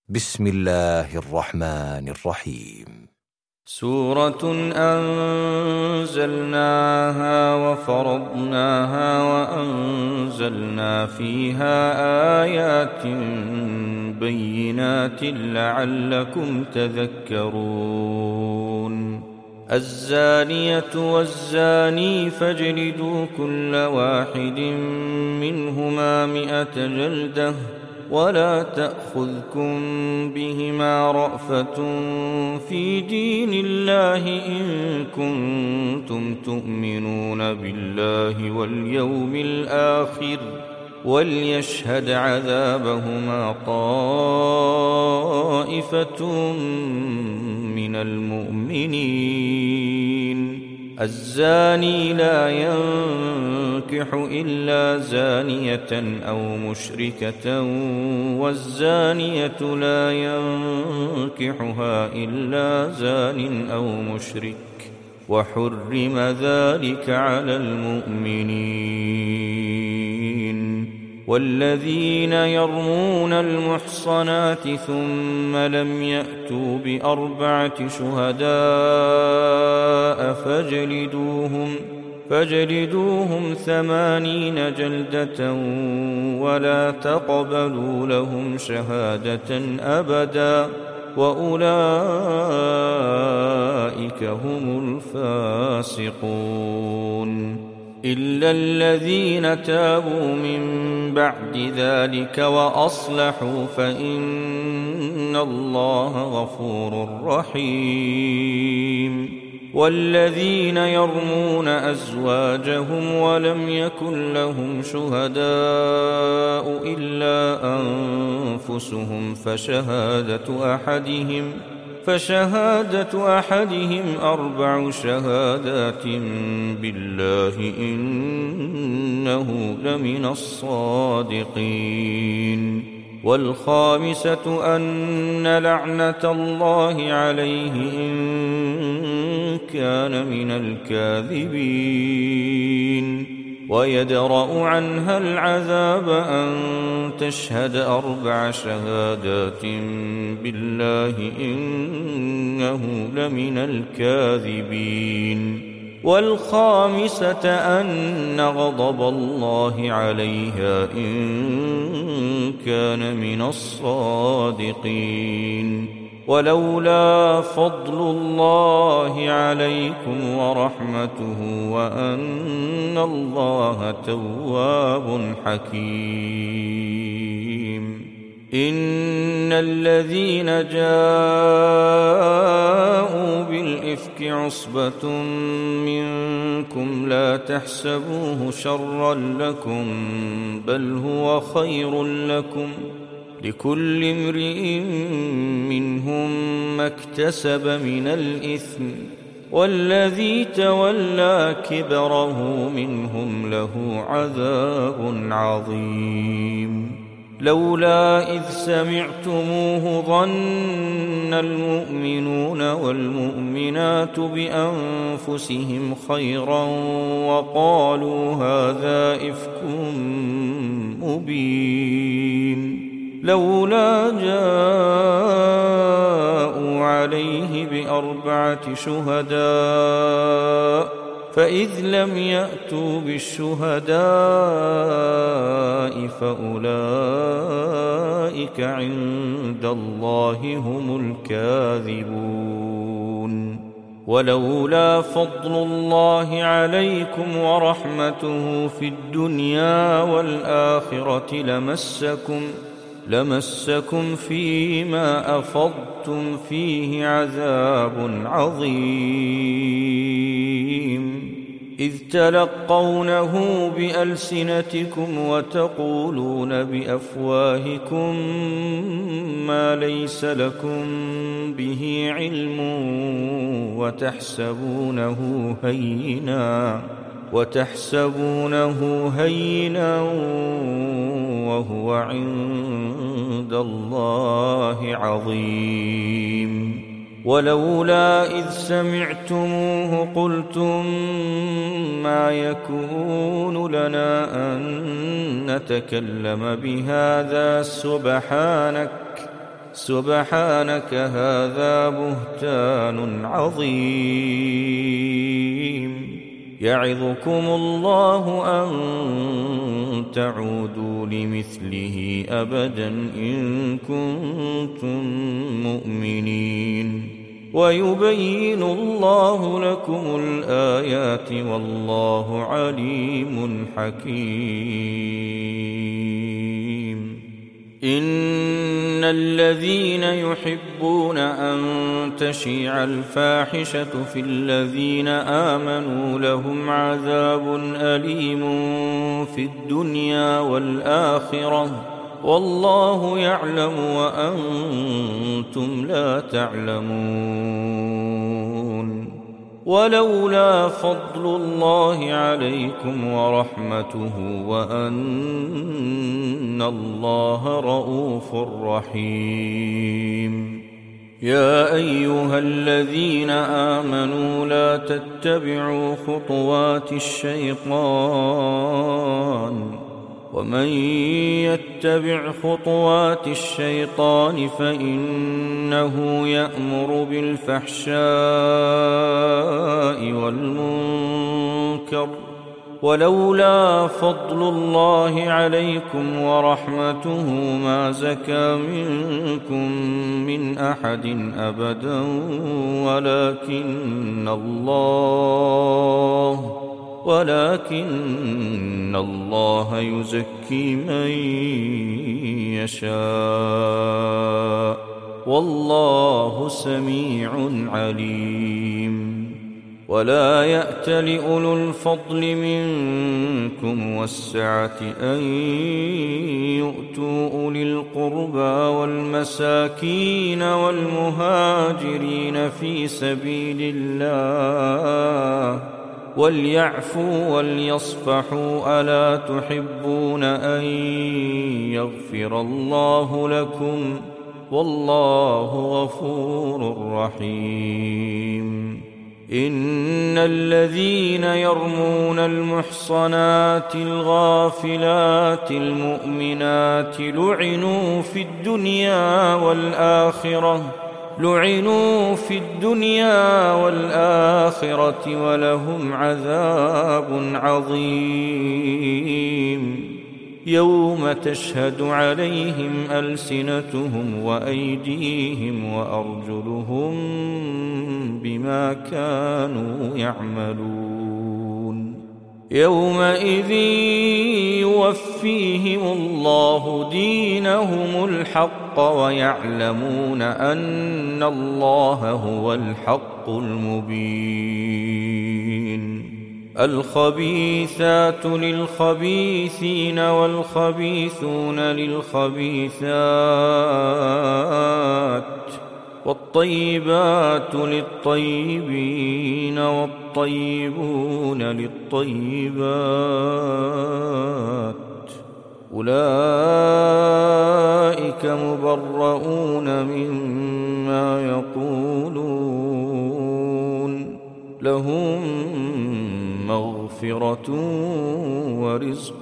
بسم الله الرحمن الرحيم. سورة أنزلناها وفرضناها وأنزلنا فيها آيات بينات لعلكم تذكرون. الزانية والزاني فاجلدوا كل واحد منهما 100 جلدة ولا تأخذكم بهما رأفة في دين الله إن كنتم تؤمنون بالله واليوم الآخر وليشهد عذابهما طائفة من المؤمنين. الزاني لا ينكح إلا زانية أو مشركة والزانية لا ينكحها إلا زان أو مشرك وحرم ذلك على المؤمنين. والذين يرمون المحصنات ثم لم يأتوا ب4 شهداء فاجلدوهم 80 جلدة ولا تقبلوا لهم شهادة أبدا وأولئك هم الفاسقون. إلا الذين تابوا من بعد ذلك وأصلحوا فإن الله غفور رحيم. والذين يرمون أزواجهم ولم يكن لهم شهداء إلا أنفسهم فشهادة أحدهم 4 شهادات بالله إنه لمن الصادقين. والخامسة أن لعنة الله عليه إن كان من الكاذبين. ويدرأ عنها العذاب أن تشهد 4 شهادات بالله إنه لمن الكاذبين. والخامسة أن غضب الله عليها إن كان من الصادقين. ولولا فضل الله عليكم ورحمته وأن الله تواب حكيم. إن الذين جاءوا بالإفك عصبة منكم لا تحسبوه شرا لكم بل هو خير لكم لكل امرئ منهم ما اكتسب من الإثم والذي تولى كبره منهم له عذاب عظيم. لولا إذ سمعتموه ظن المؤمنون والمؤمنات بأنفسهم خيرا وقالوا هذا إفك مبين. لولا جاءوا عليه ب4 شهداء فإذ لم يأتوا بالشهداء فأولئك عند الله هم الكاذبون. ولولا فضل الله عليكم ورحمته في الدنيا والآخرة لمسكم فيما أفضتم فيه عذاب عظيم. إذ تلقونه بألسنتكم وتقولون بأفواهكم ما ليس لكم به علم وتحسبونه هينا وهو عند الله عظيم. ولولا إذ سمعتموه قلتم ما يكون لنا أن نتكلم بهذا سبحانك هذا بهتان عظيم. يعظكم الله أن تعودوا لمثله أبدا إن كنتم مؤمنين. ويبين الله لكم الآيات والله عليم حكيم. إن الذين يحبون أن تشيع الفاحشة في الذين آمنوا لهم عذاب أليم في الدنيا والآخرة والله يعلم وأنتم لا تعلمون. ولولا فضل الله عليكم ورحمته وأن الله رءوف رحيم. يا أيها الذين آمنوا لا تتبعوا خطوات الشيطان ومن يتبع خطوات الشيطان فإنه يأمر بالفحشاء والمنكر ولولا فضل الله عليكم ورحمته ما زكى منكم من أحد أبدا ولكن الله يزكي من يشاء والله سميع عليم. ولا يأت لأولو الفضل منكم والسعة أن يؤتوا أولي القربى والمساكين والمهاجرين في سبيل الله وليعفوا وليصفحوا ألا تحبون أن يغفر الله لكم والله غفور رحيم. إن الذين يرمون المحصنات الغافلات المؤمنات لعنوا في الدنيا والآخرة ولهم عذاب عظيم. يوم تشهد عليهم ألسنتهم وأيديهم وأرجلهم بما كانوا يعملون. يومئذ يوفيهم الله دينهم الحق ويعلمون أن الله هو الحق المبين. الخبيثات للخبيثين والخبيثون للخبيثات والطيبات للطيبين والطيبون للطيبات أولئك مبرؤون مما يقولون لهم مغفرة ورزق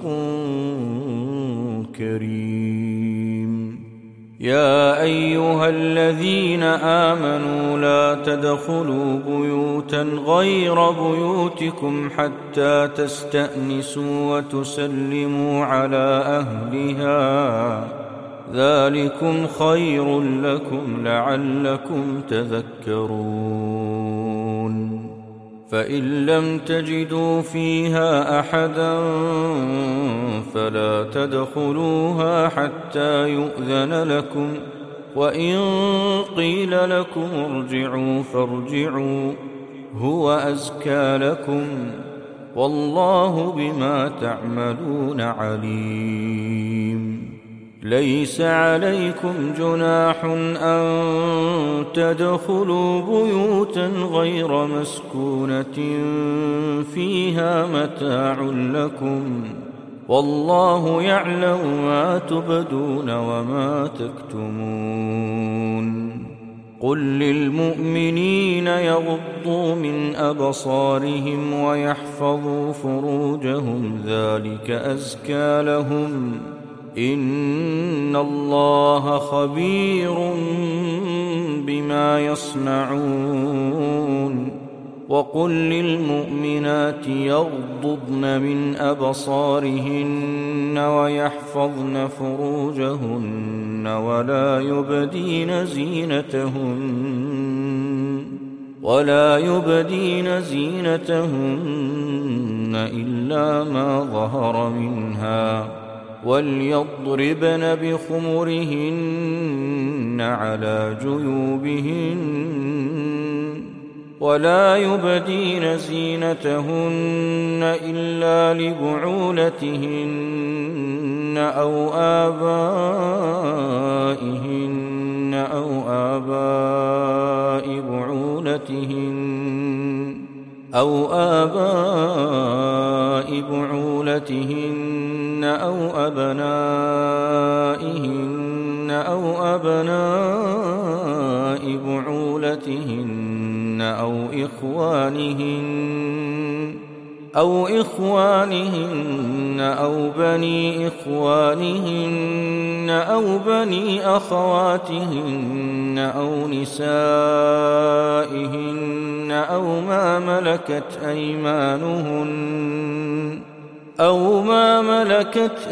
كريم. يا أيها الذين آمنوا لا تدخلوا بيوتا غير بيوتكم حتى تستأنسوا وتسلموا على أهلها ذلكم خير لكم لعلكم تذكرون. فإن لم تجدوا فيها أحدا فلا تدخلوها حتى يؤذن لكم وإن قيل لكم ارجعوا فارجعوا هو أزكى لكم والله بما تعملون عليم. ليس عليكم جناح أن تدخلوا بيوتا غير مسكونة فيها متاع لكم والله يعلم ما تبدون وما تكتمون. قل للمؤمنين يغضوا من أبصارهم ويحفظوا فروجهم ذلك أزكى لهم إن الله خبير بما يصنعون وقل للمؤمنات يغضضن من أبصارهن ويحفظن فروجهن ولا يبدين زينتهن إلا ما ظهر منها وليضربن بخمرهن على جيوبهن ولا يبدين زينتهن إلا لبعولتهن أو آبائهن أو آباء بعولتهن أو أبنائهن أو أبناء بعولتهن أو إخوانهن أو بني إخوانهن أو بني أخواتهن أو نسائهن أو ما ملكت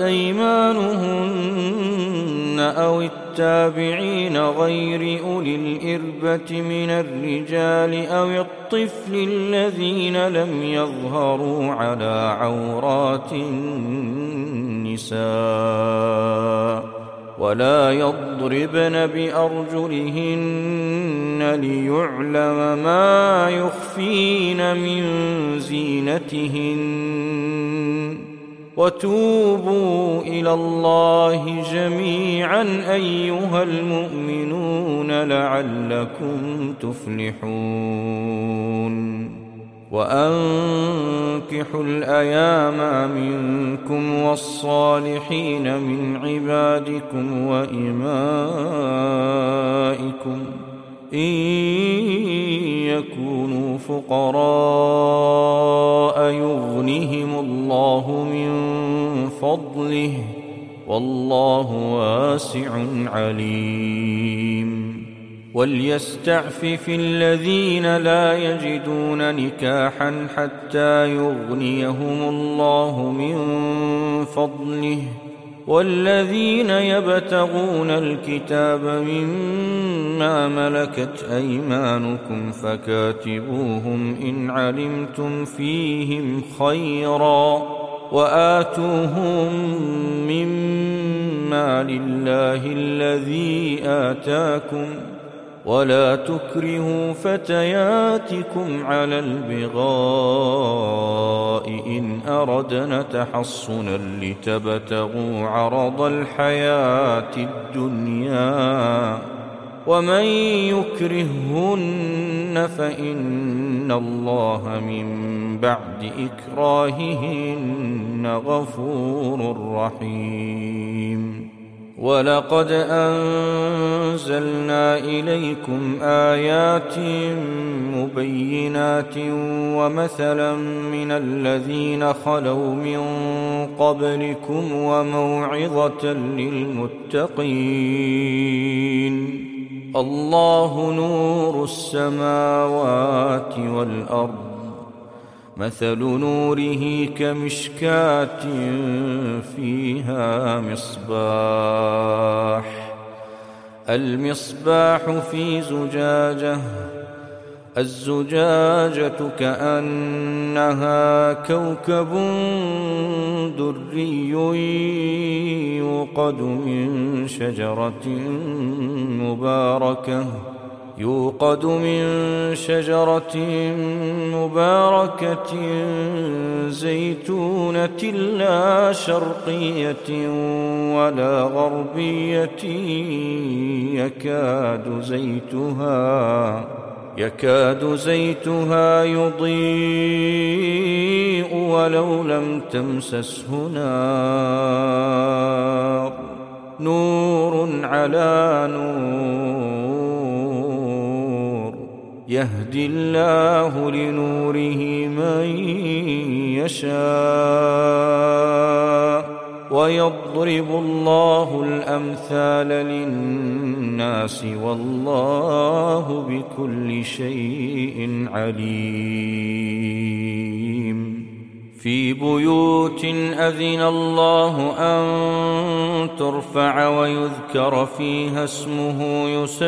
أيمانهن أو التابعين غير أولي الإربة من الرجال أو الطفل الذين لم يظهروا على عورات النساء ولا يضربن بأرجلهن ليعلم ما يخفين من زينتهن وتوبوا إلى الله جميعا أيها المؤمنون لعلكم تفلحون وأنكحوا الأيام منكم والصالحين من عبادكم وإمائكم إن يكونوا فقراء يغنهم الله من فضله والله واسع عليم وليستعفف الذين لا يجدون نكاحا حتى يغنيهم الله من فضله والذين يبتغون الكتاب مما ملكت أيمانكم فكاتبوهم إن علمتم فيهم خيرا وآتوهم مما لله الذي آتاكم ولا تكرهوا فتياتكم على البغاء إن أردنا تحصنا لتبتغوا عرض الحياة الدنيا ومن يكرههن فإن الله من بعد إكراههن غفور رحيم ولقد أنزلنا إليكم آيات مبينات ومثلا من الذين خلوا من قبلكم وموعظة للمتقين الله نور السماوات والأرض مثل نوره كمشكاة فيها المصباح في زجاجة الزجاجة كأنها كوكب دري يوقد من شجرة مباركة زيتونة لا شرقية ولا غربية يكاد زيتها يضيء ولو لم تمسسه نار نور على نور يهدي الله لنوره من يشاء ويضرب الله الأمثال للناس والله بكل شيء عليم. في بيوت أذن الله أن ترفع ويذكر فيها اسمه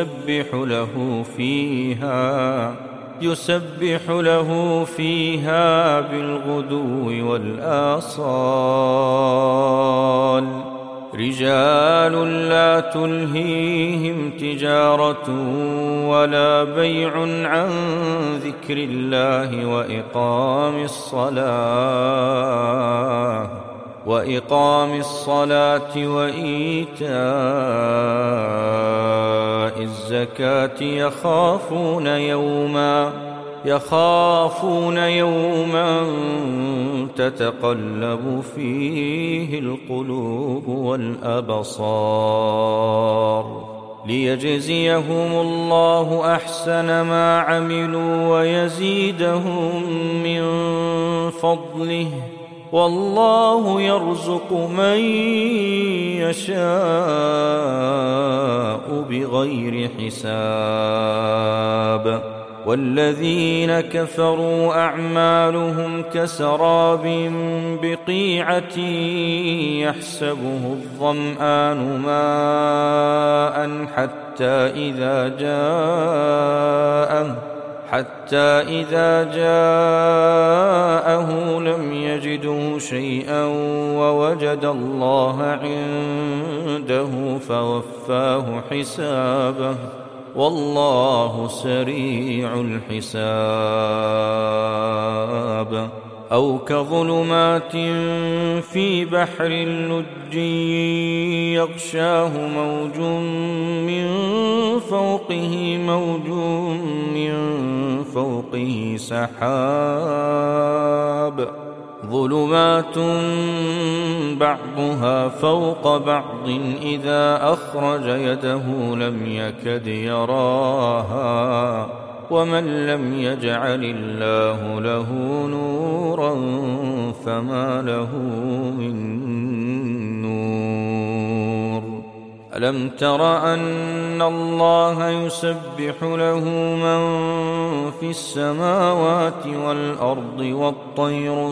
يسبح له فيها بالغدو والآصال رجال لا تلهيهم تجارة ولا بيع عن ذكر الله وإقام الصلاة وإيتاء الزكاة يخافون يوما تتقلب فيه القلوب والأبصار ليجزيهم الله أحسن ما عملوا ويزيدهم من فضله والله يرزق من يشاء بغير حساب. والذين كفروا أعمالهم كسراب بقيعة يحسبه الظمآن ماء حتى إذا جاءه لم يجده شيئا ووجد الله عنده فوفاه حسابه والله سريع الحساب. أو كظلمات في بحر لج يغشاه موج من فوقه سحاب ظلمات بعضها فوق بعض إذا أخرج يده لم يكد يراها ومن لم يجعل الله له نورا فما له من نور. ألم تر أن الله يسبح له من في السماوات والأرض والطير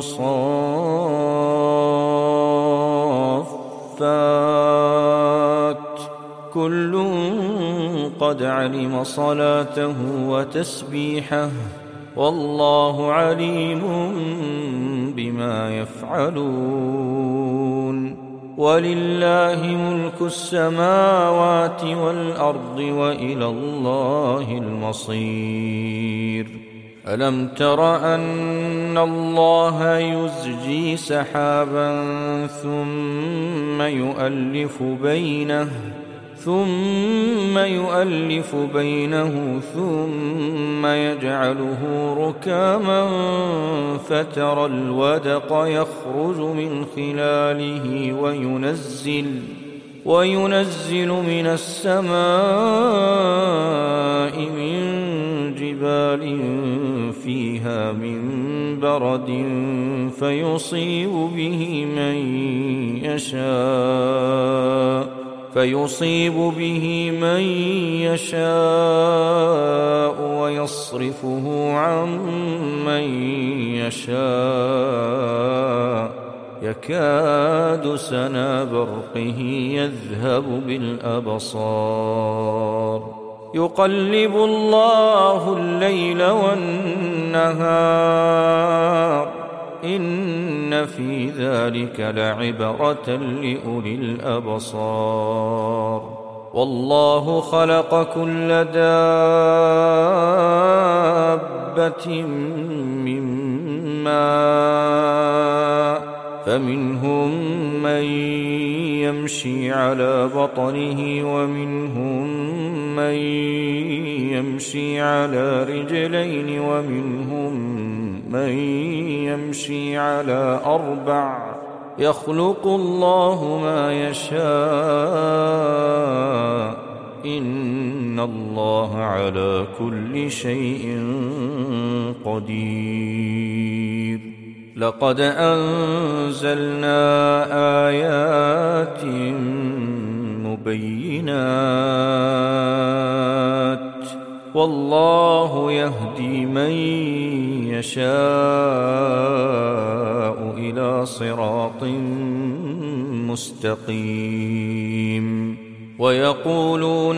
صافات كل قد علم صلاته وتسبيحه والله عليم بما يفعلون. ولله ملك السماوات والأرض وإلى الله المصير. ألم تر أن الله يزجي سحابا ثم يؤلف بينه ثم يجعله ركاما فترى الودق يخرج من خلاله وينزل من السماء من جبال فيها من برد فيصيب به من يشاء ويصرفه عن من يشاء يكاد سنا برقه يذهب بالأبصار يقلب الله الليل والنهار إن في ذلك لعبرة لأولي الأبصار. والله خلق كل دابة من ماء فمنهم من يمشي على بطنه ومنهم من يمشي على رجلين ومنهم من يمشي على أربع يخلق الله ما يشاء إن الله على كل شيء قدير. لقد أنزلنا آيات مبينات والله يهدي من يشاء إلى صراط مستقيم ويقولون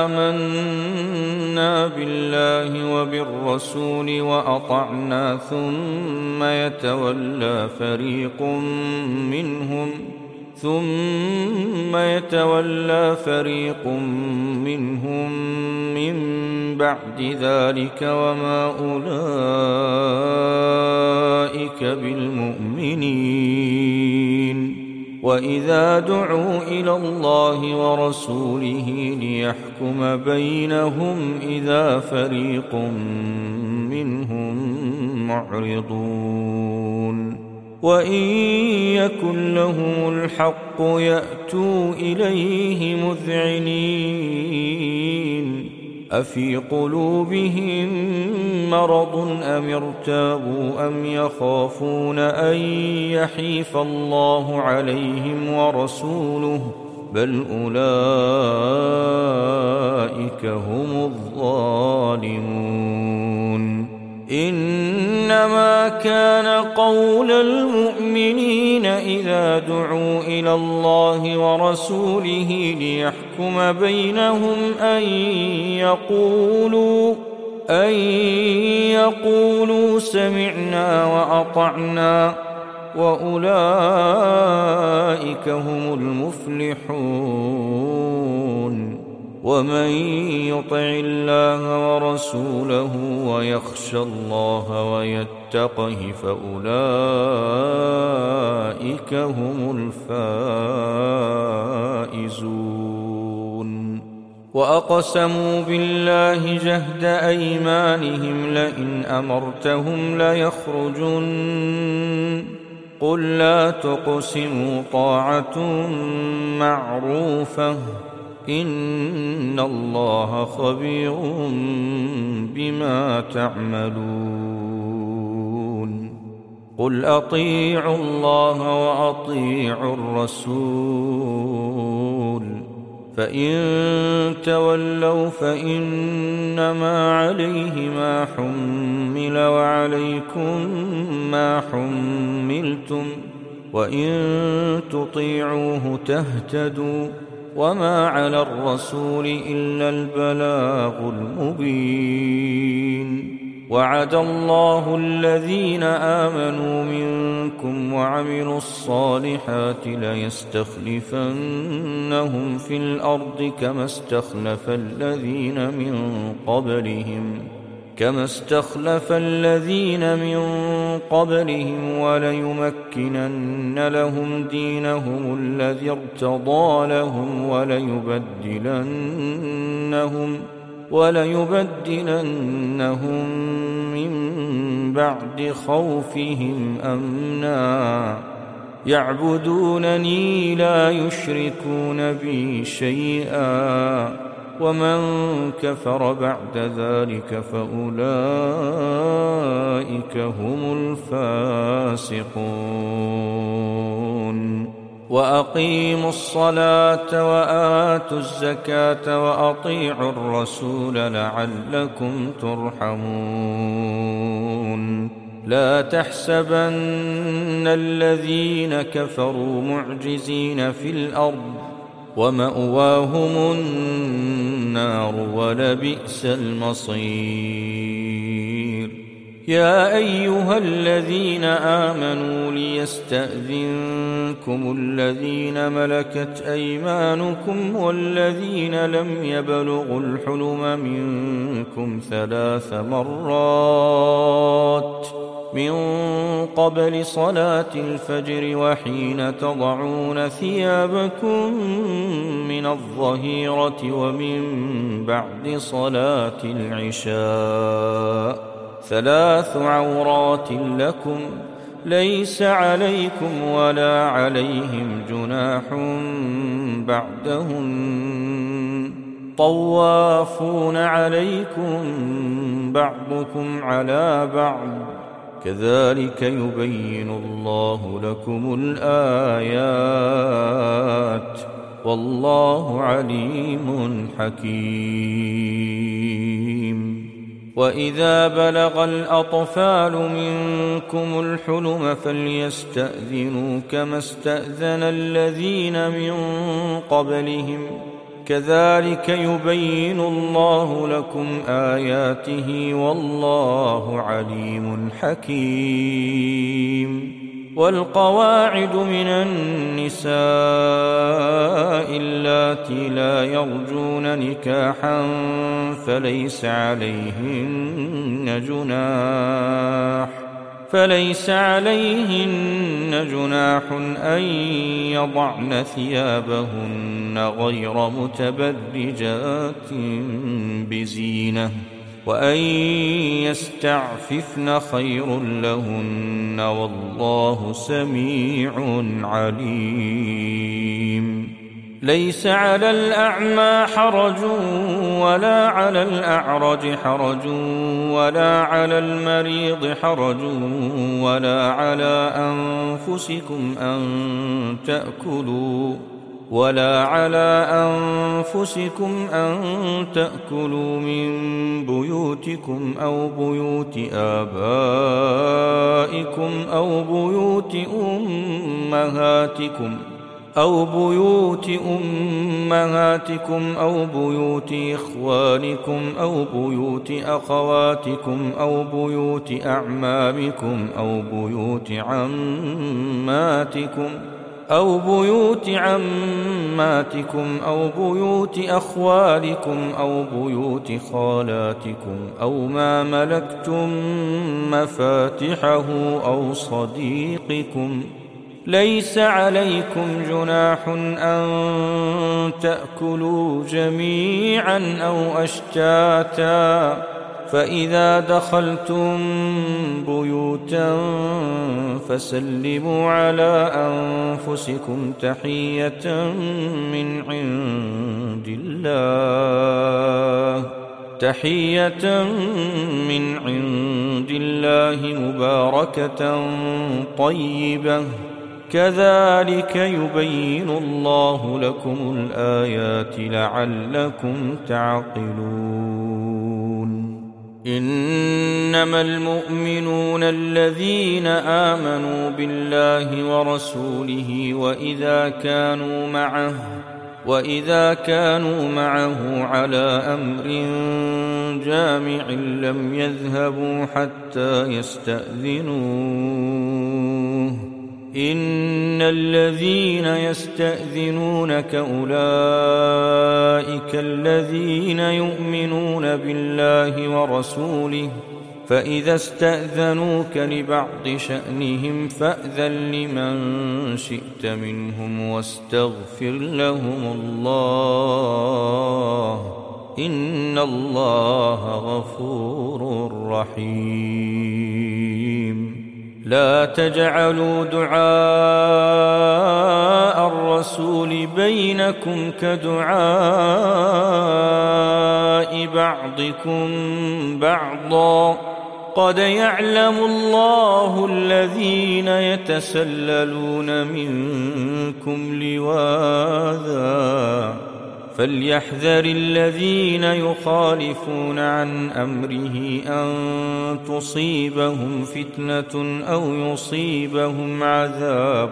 آمنا بالله وبالرسول وأطعنا ثم يتولى فريق منهم من بعد ذلك وما أولئك بالمؤمنين وإذا دعوا إلى الله ورسوله ليحكم بينهم إذا فريق منهم معرضون وإن يكن لهم الحق يأتوا إليه مذعنين أفي قلوبهم مرض أم ارتابوا أم يخافون أن يحيف الله عليهم ورسوله بل أولئك هم الظالمون إنما كان قول المؤمنين إذا دعوا إلى الله ورسوله ليحكم بينهم أن يقولوا سمعنا وأطعنا وأولئك هم المفلحون ومن يطع الله ورسوله ويخشى الله ويتقه فأولئك هم الفائزون وأقسموا بالله جهد أيمانهم لئن أمرتهم ليخرجن قل لا تقسموا طاعة معروفة إن الله خبير بما تعملون قل أطيعوا الله وأطيعوا الرسول فإن تولوا فإنما عليه ما حمل وعليكم ما حملتم وإن تطيعوه تهتدوا وما على الرسول إلا البلاغ المبين وعد الله الذين آمنوا منكم وعملوا الصالحات ليستخلفنهم في الأرض كما استخلف الذين من قبلهم وليمكنن لهم دينهم الذي ارتضى لهم وليبدلنهم من بعد خوفهم أمنا يعبدونني لا يشركون بي شيئا ومن كفر بعد ذلك فأولئك هم الفاسقون وأقيموا الصلاة وآتوا الزكاة وأطيعوا الرسول لعلكم ترحمون لا تحسبن الذين كفروا معجزين في الأرض ومأواهم النار ولبئس المصير يا أيها الذين آمنوا ليستأذنكم الذين ملكت أيمانكم والذين لم يبلغوا الحلم منكم 3 مرات من قبل صلاة الفجر وحين تضعون ثيابكم من الظهيرة ومن بعد صلاة العشاء 3 عورات لكم ليس عليكم ولا عليهم جناح بعدهن طوافون عليكم بعضكم على بعض كذلك يبين الله لكم الآيات والله عليم حكيم. وإذا بلغ الأطفال منكم الحلم فليستأذنوا كما استأذن الذين من قبلهم كذلك يبين الله لكم آياته والله عليم حكيم. والقواعد من النساء اللاتي لا يرجون نكاحا فليس عليهن جناح أن يضعن ثيابهن غير متبرجات بزينة وأن يستعففن خير لهن والله سميع عليم. ليس على الأعمى حرج ولا على الأعرج حرج ولا على المريض حرج ولا على أنفسكم أن تأكلوا من بيوتكم أو بيوت آبائكم أو بيوت أمهاتكم أو بيوت إخوانكم أو بيوت أخواتكم أو بيوت أعمامكم أو بيوت عماتكم أو بيوت أخوالكم أو بيوت خالاتكم أو ما ملكتم مفاتحه أو صديقكم. ليس عليكم جناح أن تأكلوا جميعا أو أشتاتا فإذا دخلتم بيوتا فسلموا على أنفسكم تحية من عند الله مباركة طيبة كذلك يبين الله لكم الآيات لعلكم تعقلون. إنما المؤمنون الذين آمنوا بالله ورسوله وإذا كانوا معه على أمر جامع لم يذهبوا حتى يستأذنوه. إن الذين يستأذنونك أولئك الذين يؤمنون بالله ورسوله فإذا استأذنوك لبعض شأنهم فأذن لمن شئت منهم واستغفر لهم الله إن الله غفور رحيم. لا تجعلوا دعاء الرسول بينكم كدعاء بعضكم بعضا قد يعلم الله الذين يتسللون منكم لواذا فليحذر الذين يخالفون عن أمره أن تصيبهم فتنة أو يصيبهم عذاب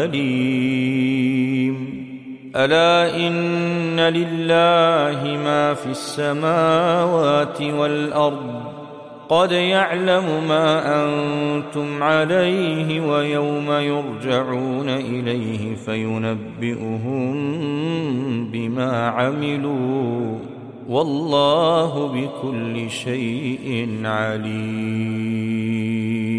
أليم. ألا إن لله ما في السماوات والأرض قد يعلم ما أنتم عليه ويوم يرجعون إليه فينبئهم بما عملوا والله بكل شيء عليم.